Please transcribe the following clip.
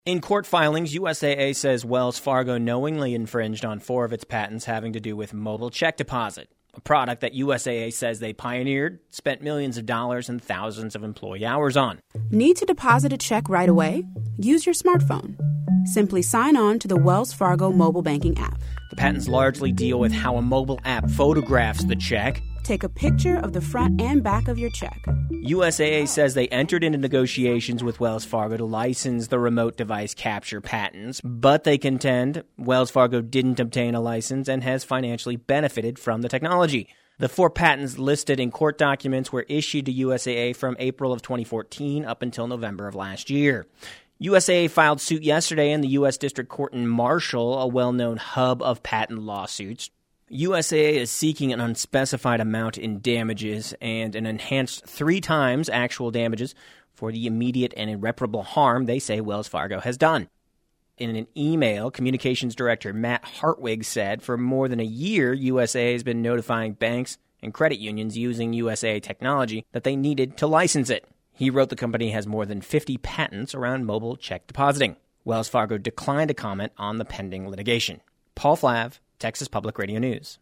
In court filings, USAA says Wells Fargo knowingly infringed on 4 of its patents having to do with mobile check deposit, a product that USAA says they pioneered, spent millions of dollars and thousands of employee hours on. Need to deposit a check right away? Use your smartphone. Simply sign on to the Wells Fargo mobile banking app. The patents largely deal with how a mobile app photographs the check. Take a picture of the front and back of your check. USAA says they entered into negotiations with Wells Fargo to license the remote device capture patents, but they contend Wells Fargo didn't obtain a license and has financially benefited from the technology. The 4 patents listed in court documents were issued to USAA from April of 2014 up until November of last year. USAA filed suit yesterday in the U.S. District Court in Marshall, a well-known hub of patent lawsuits. USAA is seeking an unspecified amount in damages and an enhanced 3 times actual damages for the immediate and irreparable harm they say Wells Fargo has done. In an email, Communications Director Matt Hartwig said for more than a year, USAA has been notifying banks and credit unions using USAA technology that they needed to license it. He wrote the company has more than 50 patents around mobile check depositing. Wells Fargo declined to comment on the pending litigation. Paul Flav, Texas Public Radio News.